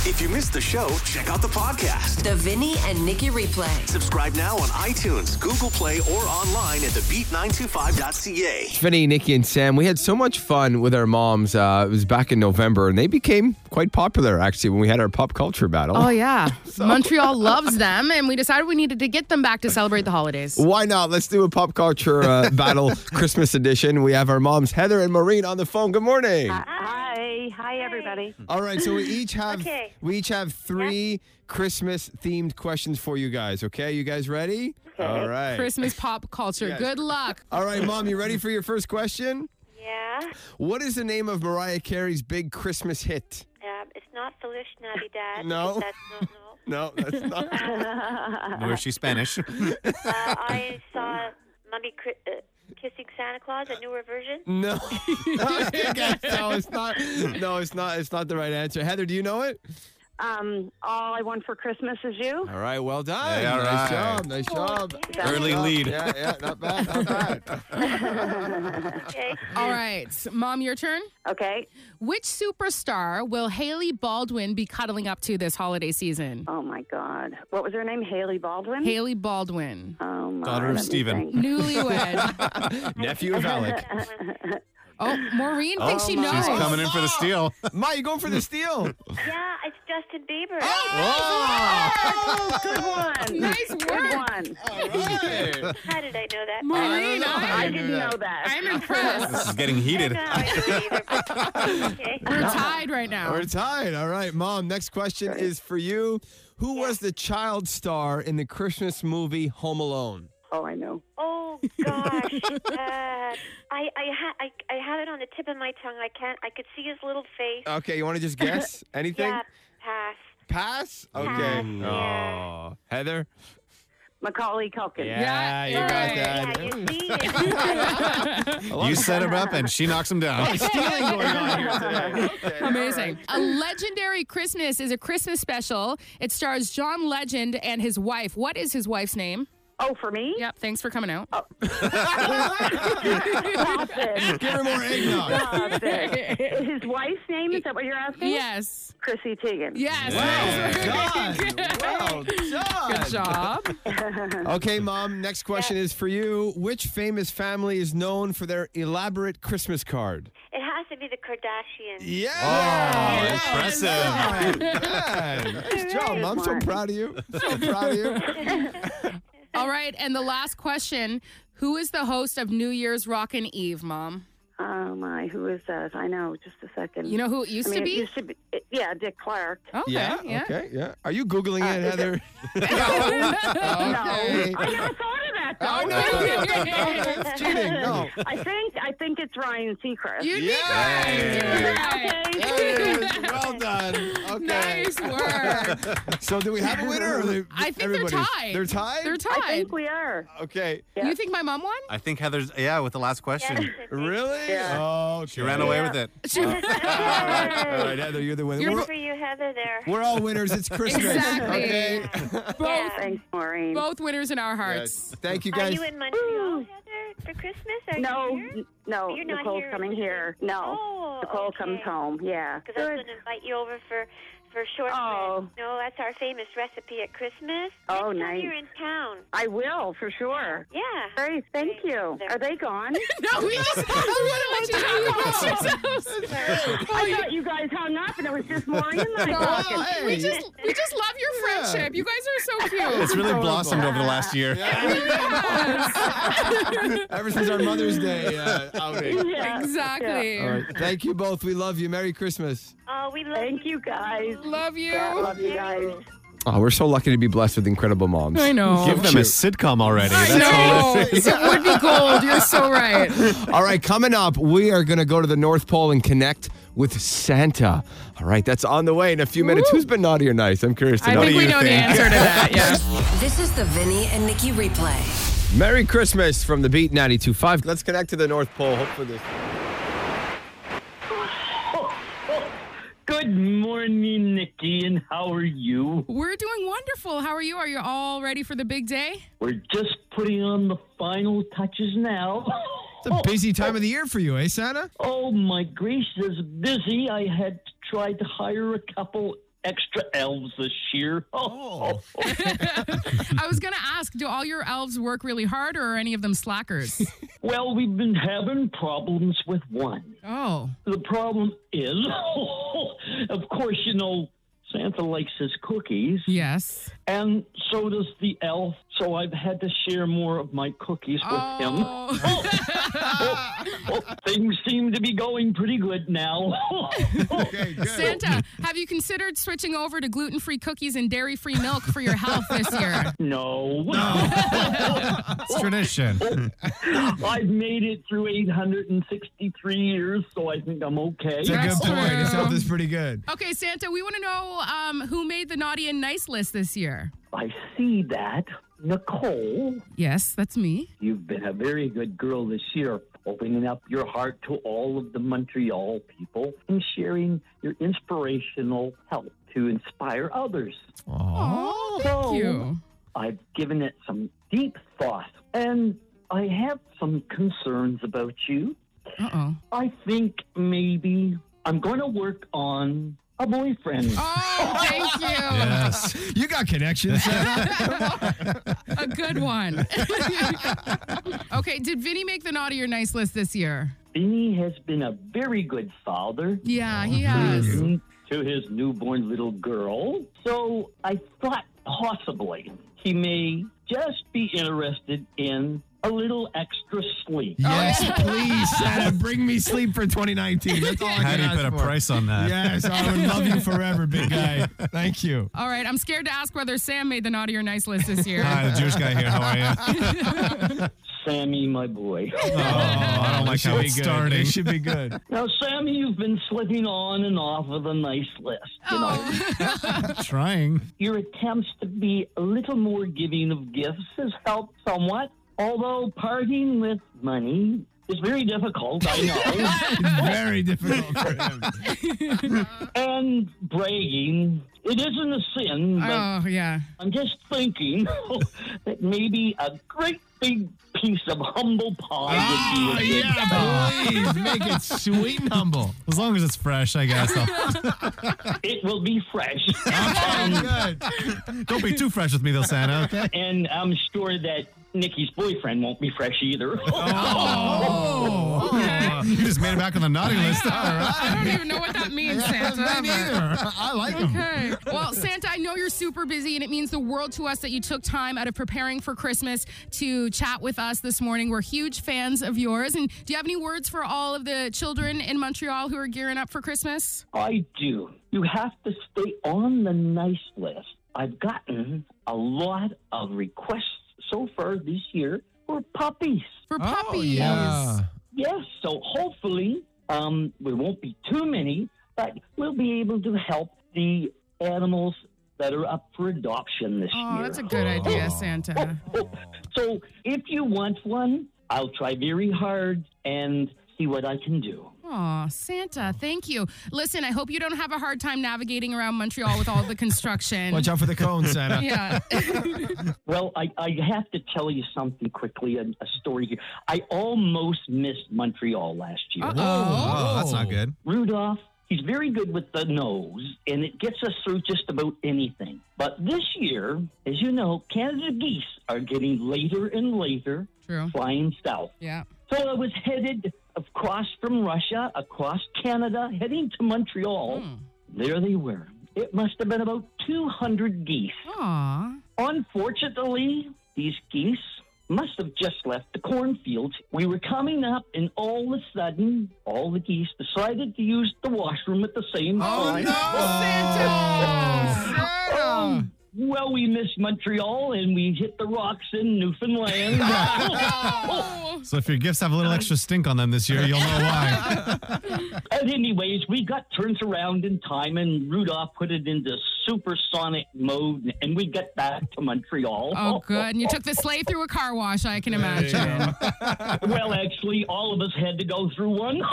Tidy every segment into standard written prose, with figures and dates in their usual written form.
If you missed the show, check out the podcast. The Vinny and Nikki Replay. Subscribe now on iTunes, Google Play, or online at thebeat925.ca. Vinny, Nikki, and Sam, we had so much fun with our moms. It was back in November, and they became quite popular, actually, when we had our pop culture battle. Oh, yeah. Montreal loves them, and we decided we needed to get them back to celebrate the holidays. Why not? Let's do a pop culture battle Christmas edition. We have our moms, Heather and Maureen, on the phone. Good morning. Hi, everybody. All right, so we each have three Christmas-themed questions for you guys, okay? You guys ready? Okay. All right. Christmas pop culture. Yes. Good luck. All right, Mom, you ready for your first question? Yeah. What is the name of Mariah Carey's big Christmas hit? It's not Feliz Navidad. No. That's No, that's not. Nor is she Spanish. I saw Mummy Kissing Santa Claus, a newer version. No. No, it's not. No, it's not. It's not the right answer. Heather, do you know it? All I Want for Christmas Is You. All right, well done. Yeah, all nice right. job. Nice job. Early lead. Yeah, not bad, not bad. Okay. All right. Mom, your turn. Okay. Which superstar will Hailey Baldwin be cuddling up to this holiday season? Oh, my God. What was her name? Haley Baldwin? Hailey Baldwin. Oh, my. Daughter of let me Stephen. think. Newlywed. Nephew of Alec. Oh, Maureen thinks she knows. She's coming in for the steal. Ma, you going for the steal? Yeah, it's Justin Bieber. Oh! Good one. Nice Good work. one. All right. How did I know that? Maureen, I didn't know that. I'm impressed. This is getting I heated. don't know how I knew either, but- okay. We're tied right now. We're tied. All right, Mom, next question is for you. Who was the child star in the Christmas movie Home Alone? Oh, I know. Oh gosh, I have it on the tip of my tongue. I could see his little face. Okay, you want to just guess? Anything? Yeah, pass. Pass? Okay. Pass, yeah. Oh, Heather? Macaulay Culkin. Yeah, you you're got right. that. Yeah, you see. You set him up and she knocks him down. Stealing going on here today. Okay. Amazing. A Legendary Christmas is a Christmas special. It stars John Legend and his wife. What is his wife's name? Oh, for me? Yep, thanks for coming out. Give her more eggnog. Stop it. His wife's name, is that what you're asking? Yes. Chrissy Teigen. Yes. Well done. Good job. Okay, Mom, next question is for you. Which famous family is known for their elaborate Christmas card? It has to be the Kardashians. Yeah. impressive. Nice job, Mom. So proud of you. So proud of you. All right, and the last question. Who is the host of New Year's Rockin' Eve, Mom? Oh, my. Who is that? I know. Just a second. You know who it used to It be? used to be. Yeah, Dick Clark. Okay, Okay. Yeah. Are you Googling it, is Heather? No. Okay. I never thought of that, though. Oh, no. It's cheating. No. I think it's Ryan Seacrest. You'd be Yeah. right. You'd be right. There it is. Well done. Okay. Nice work. So do we have a winner? Or I think everybody's- they're tied. They're tied? They're I tied. think we are. Okay. Yeah. You think my mom won? I think Heather's, with the last question. Yes, I think- Really? Yeah. Oh, She ran away with it. All right, Heather, you're the winner. You're We're, Good for you, Heather, there. we're all winners. It's Christmas. Exactly. Okay. Both, Thanks, Maureen. both winners in our Yes. hearts. Thank you, Are guys. you in Montreal, Heather, for Christmas? Are No, you here? no. You're not Nicole's here. Oh, coming here. No. Nicole comes home. Yeah. Because I was going to invite you over for shortbread. Oh. No, that's our famous recipe at Christmas. Oh, Next time nice. you're in town. I will, for sure. Yeah. Great, thank you. Are they gone? No, we just want to let you talk about yourselves. I thought you guys hung up and it was just Maureen and I talking. Hey. We just love your friendship. You guys are so cute. It's really blossomed over the last year. Ever since our Mother's Day outing. Yeah. Exactly. All right. Thank you both. We love you. Merry Christmas. Oh, we love Thank you, guys. Love you. Yeah, love you guys. Oh, we're so lucky to be blessed with incredible moms. I know. Give them a sitcom already. I That's all. know. It would be gold. You're so right. All right, coming up, we are going to go to the North Pole and connect with Santa. All right, that's on the way in a few minutes. Who's been naughty or nice? I'm curious to I know. think we you know the think? answer to that. Yeah. This is the Vinny and Nikki replay. Merry Christmas from the Beat 92.5. Let's connect to the North Pole. Hope for this. Good morning, Nikki, and how are you? We're doing wonderful. How are you? Are you all ready for the big day? We're just putting on the final touches now. It's a busy time of the year for you, eh, Santa? Oh, my gracious, busy. I had tried to hire a couple extra elves this year. Oh. I was going to ask, do all your elves work really hard or are any of them slackers? Well, we've been having problems with one. Oh. The problem is, of course, you know, Santa likes his cookies, Yes. and so does the elf, so I've had to share more of my cookies with him. Things seem to be going pretty good now. Okay, good. Santa, have you considered switching over to gluten-free cookies and dairy-free milk for your health this year? No. It's tradition. I've made it through 863 years, so I think I'm okay. That's a good That's point. His true. health is pretty good. Okay, Santa, we want to know who made the naughty and nice list this year. I see that. Nicole, Yes, that's me. you've been a very good girl this year, opening up your heart to all of the Montreal people and sharing your inspirational help to inspire others. Oh, So, thank you. I've given it some deep thought, and I have some concerns about you. Uh-oh. I think maybe I'm going to work on a boyfriend. Oh, thank you. Yes. You got connections, Santa. A good one. Okay, did Vinny make the naughty or nice list this year? Vinny has been a very good father Yeah, he has. to his newborn little girl. So I thought possibly he may just be interested in a little extra sleep. Yes, please, Santa, bring me sleep for 2019. That's all I How can do you ask put a for. price on that? Yes, I would love you forever, big guy. Thank you. All right, I'm scared to ask whether Sam made the naughty or nice list this year. Hi, the Jewish guy here. How are you? Sammy, my boy. Oh, I don't like Should how be it's good. starting. It should be good. Now, Sammy, you've been slipping on and off of a nice list. You know, Trying. your attempts to be a little more giving of gifts has helped somewhat. Although parting with money is very difficult, I know. It's very difficult for him. And bragging, it isn't a sin, but Oh, yeah. I'm just thinking that maybe a great big piece of humble pie would be a good thing. Yeah, please make it sweet and humble. As long as it's fresh, I guess. It will be fresh. Good. Don't be too fresh with me, though, Santa, okay? And I'm sure that Nikki's boyfriend won't be fresh either. Oh, okay. You just made it back on the naughty list. All right. I don't even know what that means, Santa. Me but- neither. I like him. Okay. Well, Santa, I know you're super busy, and it means the world to us that you took time out of preparing for Christmas to chat with us this morning. We're huge fans of yours. And do you have any words for all of the children in Montreal who are gearing up for Christmas? I do. You have to stay on the nice list. I've gotten a lot of requests so far this year for puppies. For puppies. Oh, yeah. Yes, so hopefully there won't be too many, but we'll be able to help the animals that are up for adoption this Oh, year. that's a good idea, Santa. So if you want one, I'll try very hard and see what I can do. Oh, Santa, thank you. Listen, I hope you don't have a hard time navigating around Montreal with all the construction. Watch out for the cones, Santa. Yeah. Well, I have to tell you something quickly, a story here. I almost missed Montreal last year. Oh, that's not good. Rudolph, he's very good with the nose, and it gets us through just about anything. But this year, as you know, Canada geese are getting later and later True. flying south. Yeah. So I was headed across from Russia, across Canada, heading to Montreal. There they were. It must have been about 200 geese. Aw. Unfortunately, these geese must have just left the cornfields. We were coming up, and all of a sudden, all the geese decided to use the washroom at the same time. Santa! Well, we missed Montreal, and we hit the rocks in Newfoundland. So if your gifts have a little extra stink on them this year, you'll know why. And anyways, we got turned around in time, and Rudolph put it into supersonic mode, and we got back to Montreal. Oh, good. And you took the sleigh through a car wash, I can imagine. Well, actually, all of us had to go through one.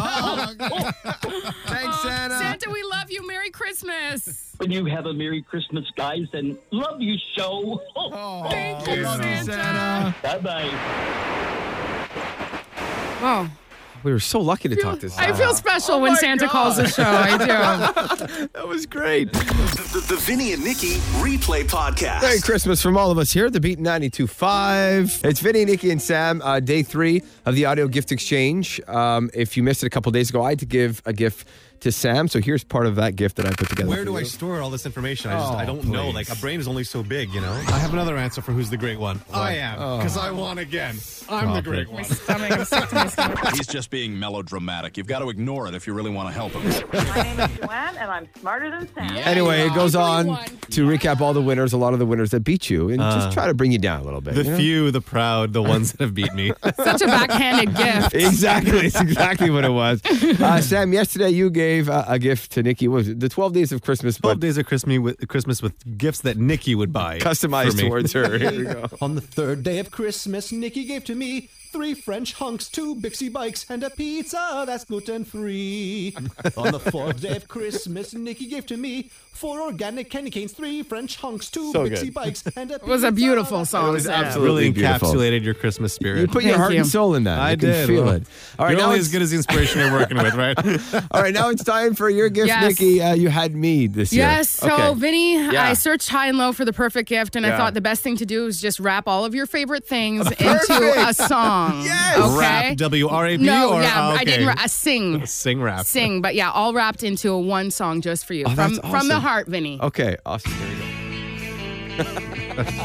Thanks, Santa. Santa, we love you. Merry Christmas. But you have a Merry Christmas, guys, and love you, show. Thank you, Love you, Santa. Santa. Bye-bye. Oh, We were so lucky to talk to Santa. I feel special when Santa calls the show. I do. That was great. The Vinny and Nikki Replay Podcast. Merry Christmas from all of us here at the Beat 92.5. It's Vinny, Nikki, and Sam, day 3 of the audio gift exchange. If you missed it a couple days ago, I had to give a gift to Sam. So here's part of that gift that I put together. Where do I store all this information? I don't know. Like, a brain is only so big, you know? I have another answer for who's the great one. I am, because I won again. I'm the great one. He's just being melodramatic. You've got to ignore it if you really want to help him. My name is Joanne, and I'm smarter than Sam. Anyway, it goes on to recap all the winners, a lot of the winners that beat you, and just try to bring you down a little bit. The few, the proud, the ones that have beat me. Such a backhanded gift. Exactly. It's exactly what it was. Sam, yesterday you gave a gift to Nikki. What was it? The 12 Days of Christmas. 12 Days of Christmas with gifts that Nikki would buy. Customized towards her. Here we go. On the 3rd day of Christmas, Nikki gave to me 3 French hunks, 2 Bixie bikes, and a pizza that's gluten-free. On the 4th day of Christmas, Nikki gave to me 4 organic candy canes, 3 French hunks, 2 Bixie bikes, and a pizza. It was a beautiful song. It was Sam. absolutely really beautiful. Encapsulated your Christmas spirit. You put your heart and soul in that. I can did. feel it. All right, You're now only it's as good as the inspiration you're working with, right? All right, now it's time for your gift, Yes. Nikki. You had me this year. Yes. So, Okay. Vinny, Yeah. I searched high and low for the perfect gift, and I Yeah. thought the best thing to do is just wrap all of your favorite things Perfect. into a song. Yes. Okay. Rap, W-R-A-P? No, or, yeah, okay. I didn't. Sing. Sing rap. Sing, but yeah, all wrapped into one song just for you. Oh, that's from the awesome. heart, Vinny. Okay, awesome. Here we go.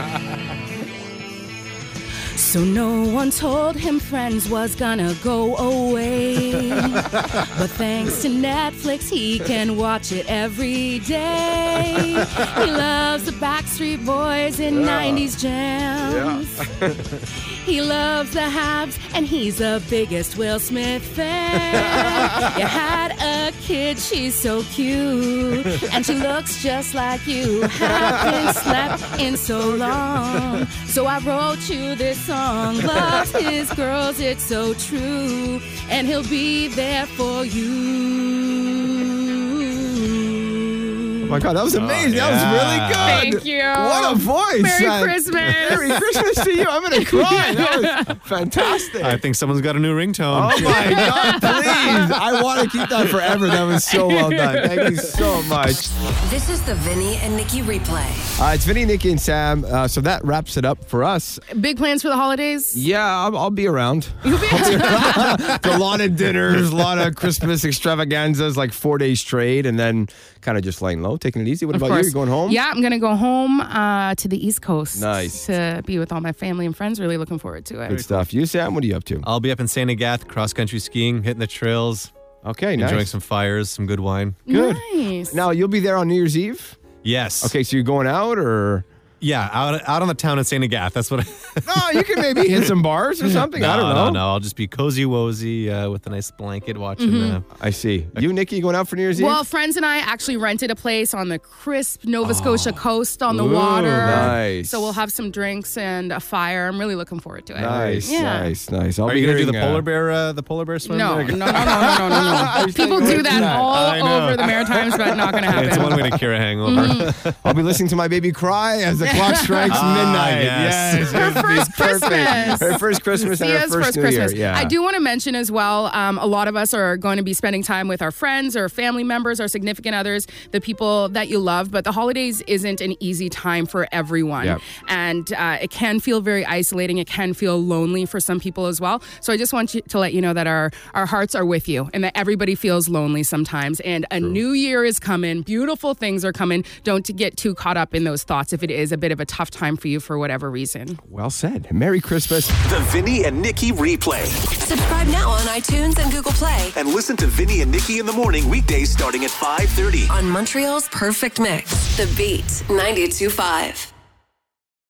So no one told him Friends was gonna go away. But thanks to Netflix, he can watch it every day. He loves the Backstreet Boys and 90s jams. He loves the Habs, and he's the biggest Will Smith fan. You had a kid, she's so cute, and she looks just like you. Haven't slept in so long, so I wrote you this song. Loves his girls, it's so true, and he'll be there for you. Oh my God, that was amazing. That was really good. Thank you. What a voice. Merry Christmas. Merry Christmas to you. I'm going to cry. That was fantastic. I think someoone's got a new ringtone. Oh my God, please. I want to keep that forever. That was so well done. Thank you so much. This is the Vinny and Nikki replay. It's Vinny, Nikki, and Sam. So that wraps it up for us. Big plans for the holidays? Yeah, I'll be around. You'll be around. A lot of dinners, a lot of Christmas extravaganzas, like 4 days straight, and then kind of just laying low, taking it easy. What about you? You going home? Yeah, I'm going to go home to the East Coast. Nice. To be with all my family and friends. Really looking forward to it. Good stuff. You, Sam, what are you up to? I'll be up in St. Agathe, cross-country skiing, hitting the trails. Okay, Enjoying nice. some fires, some good wine. Good. Nice. Now, you'll be there on New Year's Eve? Yes. Okay, so you're going out or? Yeah, out on the town in St. Agathe. That's what No, you can maybe hit some bars or something. I don't know. No. I'll just be cozy-wozy with a nice blanket watching. I see. You, Nikki, going out for New Year's Eve? Well, friends and I actually rented a place on the crisp Nova Scotia coast on the Ooh, water. nice. So we'll have some drinks and a fire. I'm really looking forward to it. Nice, Yeah. nice. I'll Are be you going to do hearing, the polar bear swim? No, there? no. People do that I all know. over the Maritimes, but not going to happen. It's one way to cure a hangover. I'll be listening to my baby cry as the clock strikes midnight. yes. Her first Christmas. Her first Christmas and her Sia's first New Christmas. Year. Yeah. I do want to mention as well, a lot of us are going to be spending time with our friends or family members, our significant others, the people that you love. But the holidays isn't an easy time for everyone. Yep. And it can feel very isolating. It can feel lonely for some people as well. So I just want to let you know that our hearts are with you and that everybody feels lonely sometimes. And a new year is coming. Beautiful things are coming. Don't get too caught up in those thoughts if it is a bit of a tough time for you for whatever reason. Well said. Merry Christmas. The Vinny and Nikki Replay. Subscribe now on iTunes and Google Play. And listen to Vinny and Nikki in the morning weekdays starting at 5:30. On Montreal's Perfect Mix, The Beat 92.5.